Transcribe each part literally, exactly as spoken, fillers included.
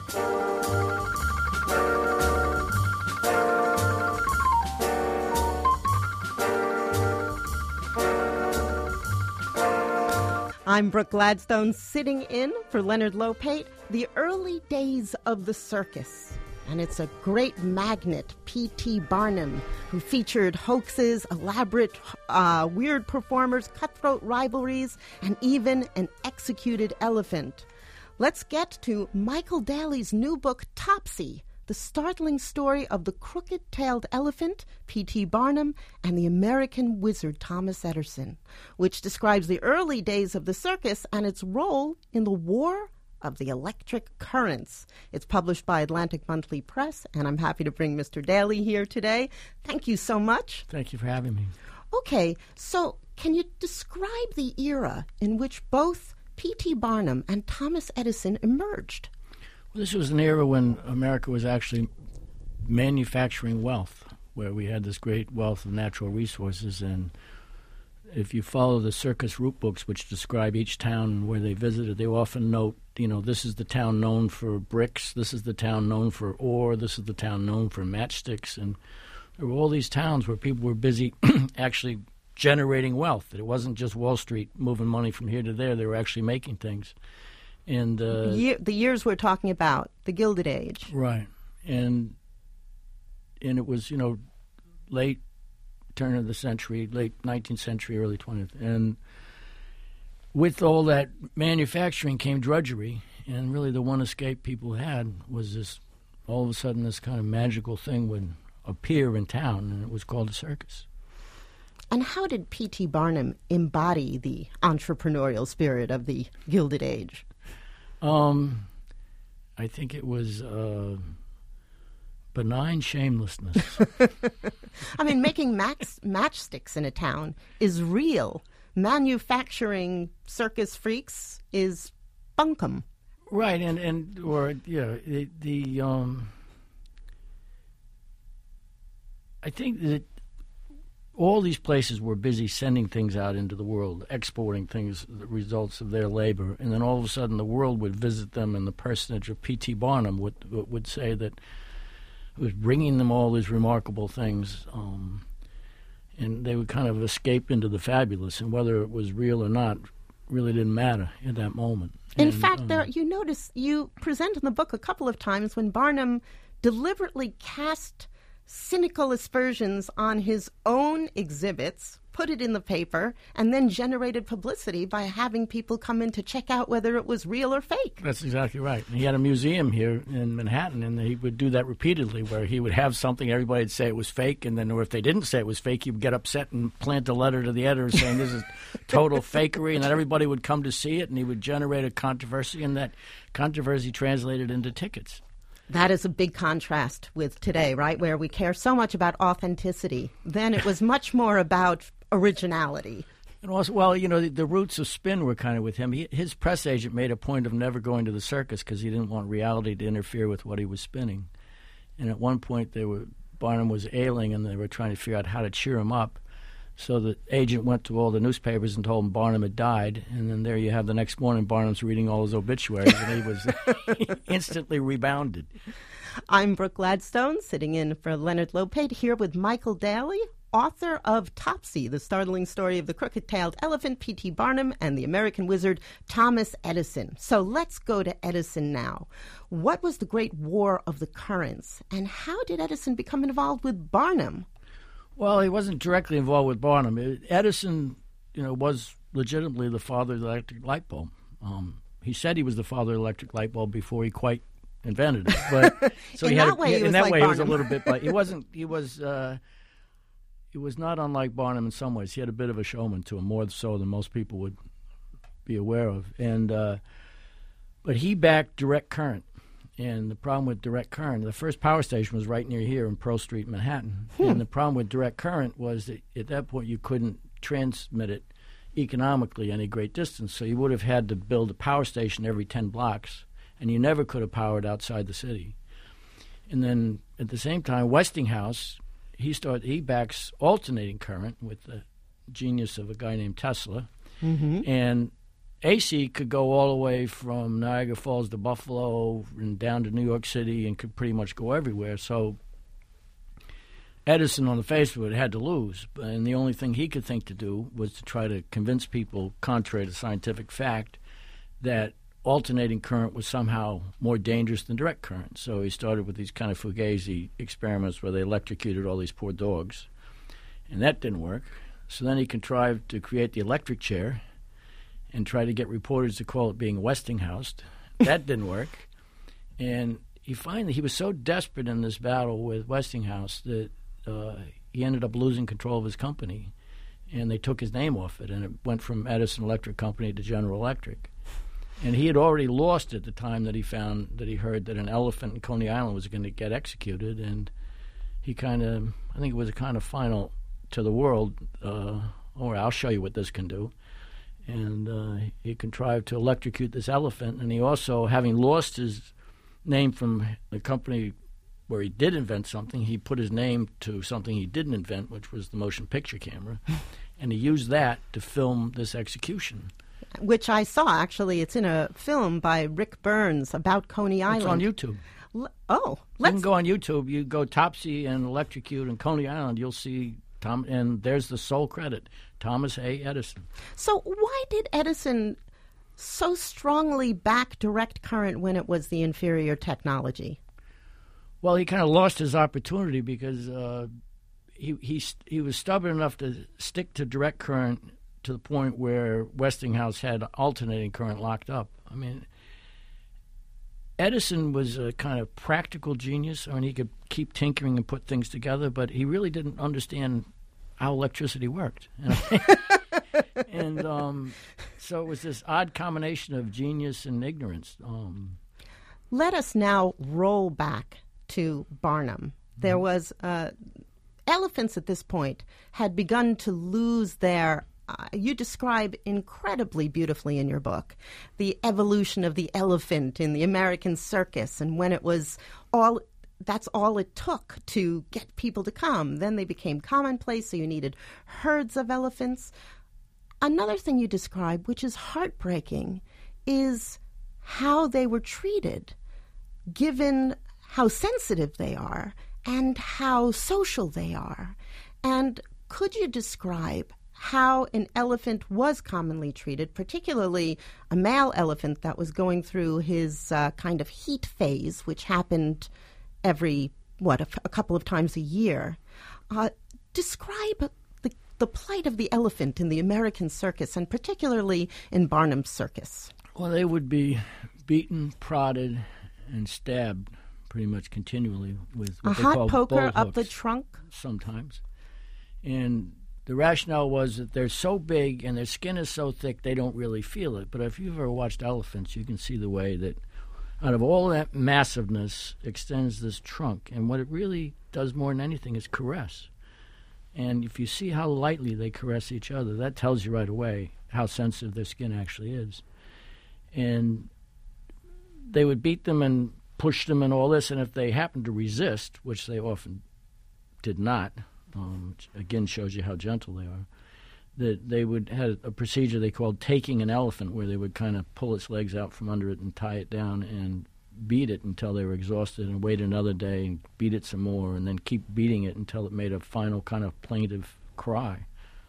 I'm Brooke Gladstone, sitting in for Leonard Lopate, the early days of the circus. And it's a great magnet, P T Barnum, who featured hoaxes, elaborate, uh, weird performers, cutthroat rivalries, and even an executed elephant. Let's get to Michael Daly's new book, Topsy, the startling story of the crooked-tailed elephant, P T Barnum, and the American wizard, Thomas Edison, which describes the early days of the circus and its role in the war of the electric currents. It's published by Atlantic Monthly Press, and I'm happy to bring Mister Daly here today. Thank you so much. Thank you for having me. Okay, so can you describe the era in which both P T Barnum and Thomas Edison emerged? Well, this was an era when America was actually manufacturing wealth, where we had this great wealth of natural resources. And if you follow the circus route books, which describe each town where they visited, they often note, you know, this is the town known for bricks, this is the town known for ore, this is the town known for matchsticks. And there were all these towns where people were busy actually generating wealth. It wasn't just Wall Street moving money from here to there. They were actually making things. And uh, Year, the years we're talking about, the Gilded Age. Right. And and it was, you know, late turn of the century, late nineteenth century, early twentieth. And with all that manufacturing came drudgery. And really the one escape people had was this, all of a sudden this kind of magical thing would appear in town, and it was called a circus. And how did P T Barnum embody the entrepreneurial spirit of the Gilded Age? Um, I think it was uh, benign shamelessness. I mean, making max, matchsticks in a town is real. Manufacturing circus freaks is bunkum. Right, and, and or, yeah, the, the um, I think that all these places were busy sending things out into the world, exporting things, the results of their labor, and then all of a sudden the world would visit them, and the personage of P T Barnum would would say that it was bringing them all these remarkable things, um, and they would kind of escape into the fabulous, and whether it was real or not really didn't matter at that moment. In and, fact, um, there you notice you present in the book a couple of times when Barnum deliberately cast cynical aspersions on his own exhibits, put it in the paper, and then generated publicity by having people come in to check out whether it was real or fake. That's exactly right. He had a museum here in Manhattan, and he would do that repeatedly, where he would have something, everybody would say it was fake, and then or if they didn't say it was fake, he would get upset and plant a letter to the editor saying this is total fakery, and then everybody would come to see it, and he would generate a controversy, and that controversy translated into tickets. That is a big contrast with today, right, where we care so much about authenticity. Then it was much more about originality. And also, well, you know, the, the roots of spin were kind of with him. He, his press agent made a point of never going to the circus because he didn't want reality to interfere with what he was spinning. And at one point, they were Barnum was ailing, and they were trying to figure out how to cheer him up. So the agent went to all the newspapers and told him Barnum had died. And then there you have the next morning, Barnum's reading all his obituaries, and he was instantly rebounded. I'm Brooke Gladstone, sitting in for Leonard Lopate, here with Michael Daly, author of Topsy, the startling story of the crooked-tailed elephant, P T Barnum, and the American wizard, Thomas Edison. So let's go to Edison now. What was the Great War of the Currents, and how did Edison become involved with Barnum? Well, he wasn't directly involved with Barnum. Edison, you know, was legitimately the father of the electric light bulb. Um, he said he was the father of the electric light bulb before he quite invented it. But so in he that had, way, he in was that like way, Barnum. he was a little bit. But he wasn't. He was. Uh, he was not unlike Barnum in some ways. He had a bit of a showman to him, more so than most people would be aware of. And uh, but he backed direct current. And the problem with direct current, the first power station was right near here in Pearl Street, Manhattan. Hmm. And the problem with direct current was that at that point you couldn't transmit it economically any great distance. So you would have had to build a power station every ten blocks, and you never could have powered outside the city. And then at the same time, Westinghouse, he started, he backs alternating current with the genius of a guy named Tesla. Mm-hmm. And A C could go all the way from Niagara Falls to Buffalo and down to New York City and could pretty much go everywhere. So Edison, on the face of it, had to lose. And the only thing he could think to do was to try to convince people, contrary to scientific fact, that alternating current was somehow more dangerous than direct current. So he started with these kind of fugazi experiments where they electrocuted all these poor dogs. And that didn't work. So then he contrived to create the electric chair and try to get reporters to call it being Westinghouse. That didn't work. And he finally, he was so desperate in this battle with Westinghouse that uh, he ended up losing control of his company. And they took his name off it, and it went from Edison Electric Company to General Electric. And he had already lost at the time that he found, that he heard that an elephant in Coney Island was going to get executed. And he kind of, I think it was a kind of final to the world, uh, or I'll show you what this can do. And uh, he contrived to electrocute this elephant. And he also, having lost his name from the company where he did invent something, he put his name to something he didn't invent, which was the motion picture camera. And he used that to film this execution. Which I saw, actually. It's in a film by Rick Burns about Coney Island. It's on YouTube. L- oh. You can go on YouTube. You go Topsy and electrocute and Coney Island. You'll see Tom, and there's the sole credit, Thomas A. Edison. So why did Edison so strongly back direct current when it was the inferior technology? Well, he kind of lost his opportunity because uh, he he he was stubborn enough to stick to direct current to the point where Westinghouse had alternating current locked up. I mean, Edison was a kind of practical genius. I mean, he could keep tinkering and put things together, but he really didn't understand how electricity worked. And um, so it was this odd combination of genius and ignorance. Um, Let us now roll back to Barnum. There mm-hmm. was uh, elephants at this point had begun to lose their Uh, you describe incredibly beautifully in your book the evolution of the elephant in the American circus, and when it was all, that's all it took to get people to come. Then they became commonplace, so you needed herds of elephants. Another thing you describe, which is heartbreaking, is how they were treated, given how sensitive they are and how social they are. And could you describe how an elephant was commonly treated, particularly a male elephant that was going through his uh, kind of heat phase, which happened every, what, a, f- a couple of times a year. Uh, describe the, the plight of the elephant in the American circus, and particularly in Barnum's circus. Well, they would be beaten, prodded, and stabbed pretty much continually with what a they hot call poker bull up the hooks trunk? sometimes. And the rationale was that they're so big and their skin is so thick they don't really feel it. But if you've ever watched elephants, you can see the way that out of all that massiveness extends this trunk. And what it really does more than anything is caress. And if you see how lightly they caress each other, that tells you right away how sensitive their skin actually is. And they would beat them and push them and all this, and if they happened to resist, which they often did not, Um, which again shows you how gentle they are, that they would have a procedure they called taking an elephant, where they would kind of pull its legs out from under it and tie it down and beat it until they were exhausted, and wait another day and beat it some more, and then keep beating it until it made a final kind of plaintive cry.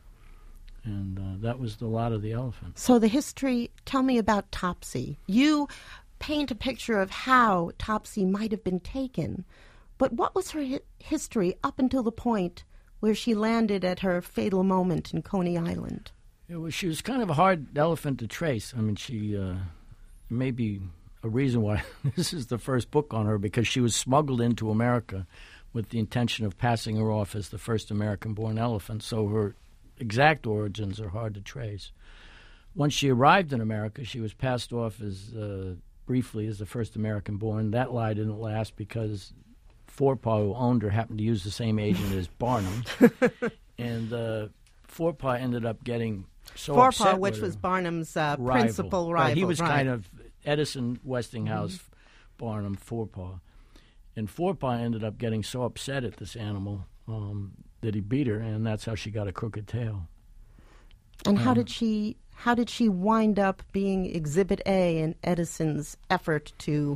And uh, that was the lot of the elephant. So the history, tell me about Topsy. You paint a picture of how Topsy might have been taken, but what was her hi- history up until the point where she landed at her fatal moment in Coney Island? It was, she was kind of a hard elephant to trace. I mean, she uh, may be a reason why this is the first book on her, because she was smuggled into America with the intention of passing her off as the first American-born elephant, so her exact origins are hard to trace. Once she arrived in America, she was passed off as uh, briefly as the first American-born. That lie didn't last because Forepaugh, who owned her, happened to use the same agent as Barnum, and uh, Forepaugh ended up getting so Forepaugh, upset which with was her. Barnum's uh, rival. principal rival. Right, he was right. kind of Edison, Westinghouse, mm-hmm. Barnum, Forepaugh. And Forepaugh ended up getting so upset at this animal um, that he beat her, and that's how she got a crooked tail. And how um, did she how did she wind up being Exhibit A in Edison's effort to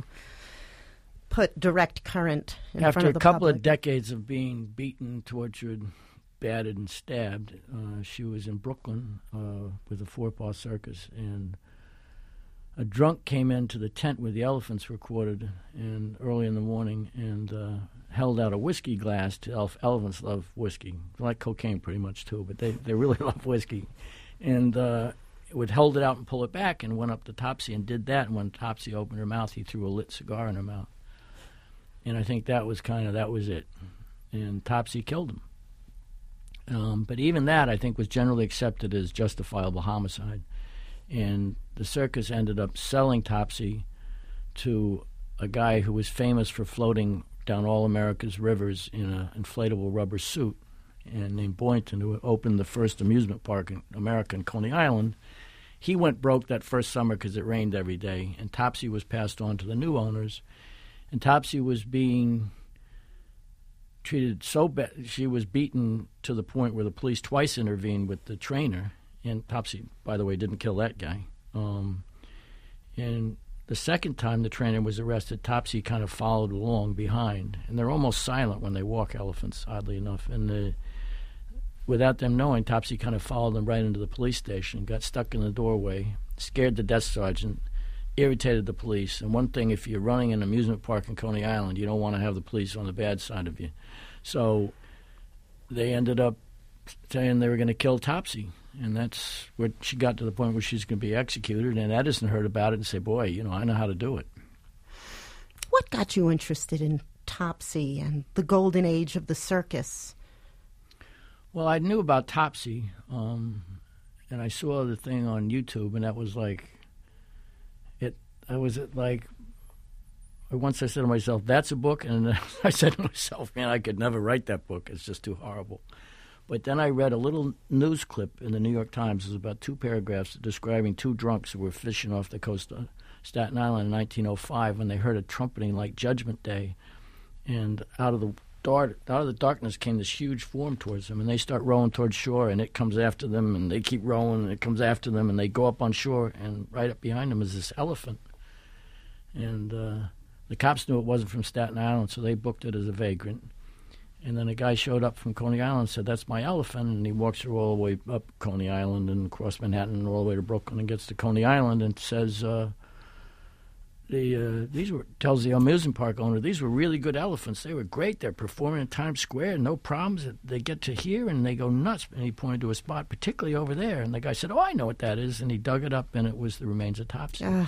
put direct current in After front of the a couple public? of decades of being beaten, tortured, battered, and stabbed, uh, she was in Brooklyn uh, with the Four-Paw Circus, and a drunk came into the tent where the elephants were quartered and early in the morning and uh, held out a whiskey glass to elef- elephants love whiskey, like cocaine pretty much too, but they, they really love whiskey. And uh, would hold it out and pull it back and went up to Topsy and did that. And when Topsy opened her mouth, he threw a lit cigar in her mouth. And I think that was kind of, that was it. And Topsy killed him. Um, but even that, I think, was generally accepted as justifiable homicide. And the circus ended up selling Topsy to a guy who was famous for floating down all America's rivers in an inflatable rubber suit, and named Boynton, who opened the first amusement park in America in Coney Island. He went broke that first summer because it rained every day, and Topsy was passed on to the new owners. And Topsy was being treated so bad. She was beaten to the point where the police twice intervened with the trainer. And Topsy, by the way, didn't kill that guy. Um, and the second time the trainer was arrested, Topsy kind of followed along behind. And they're almost silent when they walk, elephants, oddly enough. And the, without them knowing, Topsy kind of followed them right into the police station, got stuck in the doorway, scared the desk sergeant, irritated the police. And one thing, if you're running an amusement park in Coney Island, you don't want to have the police on the bad side of you. So they ended up saying they were going to kill Topsy. And that's where she got to the point where she's going to be executed. And Edison heard about it and said, boy, you know, I know how to do it. What got you interested in Topsy and the golden age of the circus? Well, I knew about Topsy, um, and I saw the thing on YouTube, and that was like, it. I was like, once I said to myself, that's a book, and then I said to myself, man, I could never write that book. It's just too horrible. But then I read a little news clip in the New York Times. It was about two paragraphs describing two drunks who were fishing off the coast of Staten Island in nineteen oh five when they heard a trumpeting like Judgment Day, and out of the dark, out of the darkness came this huge form towards them, and they start rowing towards shore, and it comes after them, and they keep rowing, and it comes after them, and they go up on shore, and right up behind them is this elephant. And uh, the cops knew it wasn't from Staten Island, so they booked it as a vagrant. And then a guy showed up from Coney Island and said, that's my elephant, and he walks her all the way up Coney Island and across Manhattan and all the way to Brooklyn and gets to Coney Island and says, uh, the uh, these were tells the amusement park owner, these were really good elephants. They were great. They're performing in Times Square, no problems. They get to here and they go nuts. And he pointed to a spot, particularly over there. And the guy said, oh, I know what that is. And he dug it up, and it was the remains of Topsy. Uh,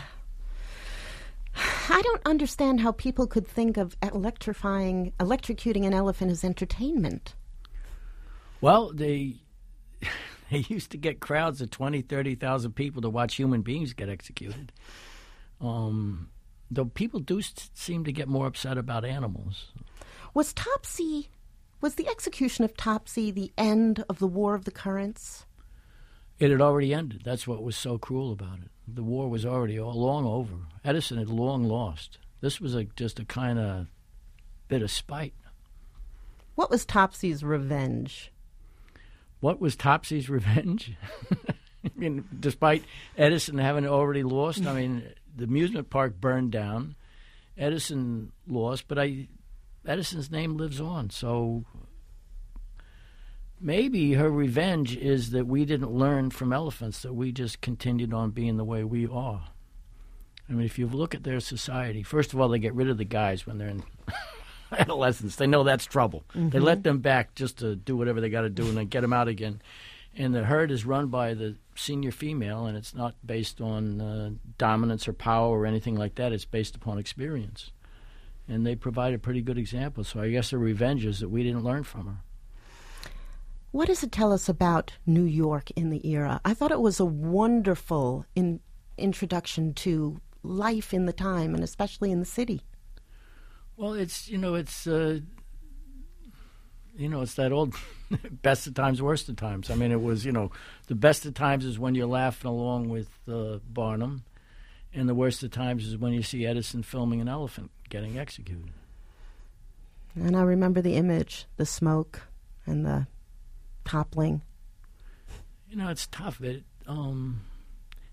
I don't understand how people could think of electrifying, electrocuting an elephant as entertainment. Well, they they used to get crowds of twenty, thirty thousand people to watch human beings get executed. Um, though people do s- seem to get more upset about animals. Was Topsy, was the execution of Topsy the end of the War of the Currents? It had already ended. That's what was so cruel about it. The war was already all, long over. Edison had long lost. This was a, just a kind of bit of spite. What was Topsy's revenge? What was Topsy's revenge? I mean, despite Edison having already lost, I mean, the amusement park burned down. Edison lost, but I, Edison's name lives on. So maybe her revenge is that we didn't learn from elephants, that we just continued on being the way we are. I mean, if you look at their society, first of all, they get rid of the guys when they're in adolescence. They know that's trouble. Mm-hmm. They let them back just to do whatever they got to do and then get them out again. And the herd is run by the senior female, and it's not based on uh, dominance or power or anything like that. It's based upon experience. And they provide a pretty good example. So I guess the revenge is that we didn't learn from her. What does it tell us about New York in the era? I thought it was a wonderful in, introduction to life in the time, and especially in the city. Well, it's, you know, it's, uh, you know, it's that old best of times, worst of times. I mean, it was, you know, the best of times is when you're laughing along with uh, Barnum, and the worst of times is when you see Edison filming an elephant getting executed. And I remember the image, the smoke and the toppling. You know, it's tough. It, um,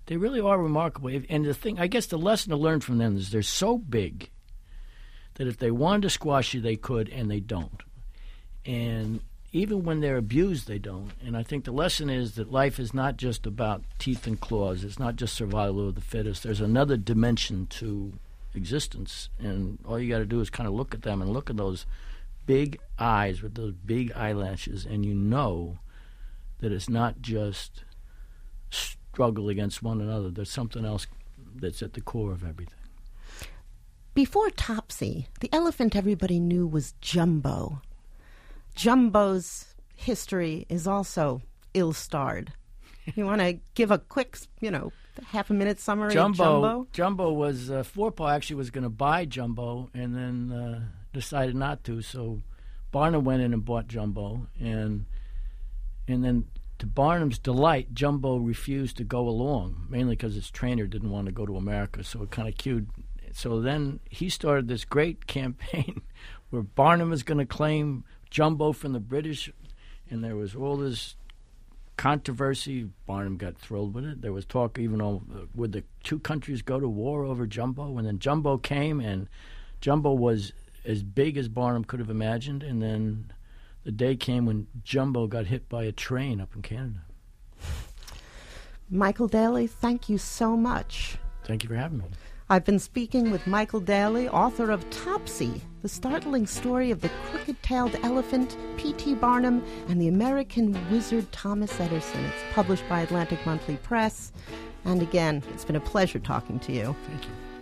They really are remarkable. And the thing, I guess the lesson to learn from them is they're so big that if they wanted to squash you, they could, and they don't. And even when they're abused, they don't. And I think the lesson is that life is not just about teeth and claws. It's not just survival of the fittest. There's another dimension to existence. And all you got to do is kind of look at them and look at those big eyes with those big eyelashes, and you know that it's not just struggle against one another. There's something else that's at the core of everything. Before Topsy, the elephant everybody knew was Jumbo. Jumbo's history is also ill-starred. You want to give a quick, you know, half a minute summary Jumbo, of Jumbo? Jumbo was, uh, Forepaw actually was going to buy Jumbo and then uh, decided not to. So Barnum went in and bought Jumbo. And and then to Barnum's delight, Jumbo refused to go along, mainly because his trainer didn't want to go to America. So it kind of cued. So then he started this great campaign where Barnum was going to claim Jumbo from the British, and there was all this controversy. Barnum got thrilled with it. There was talk even on uh, would the two countries go to war over Jumbo, and then Jumbo came, and Jumbo was as big as Barnum could have imagined, and then the day came when Jumbo got hit by a train up in Canada. Michael Daly, thank you so much. Thank you for having me. I've been speaking with Michael Daly, author of Topsy, the startling story of the crooked-tailed elephant, P T Barnum, and the American wizard Thomas Edison. It's published by Atlantic Monthly Press. And again, it's been a pleasure talking to you. Thank you.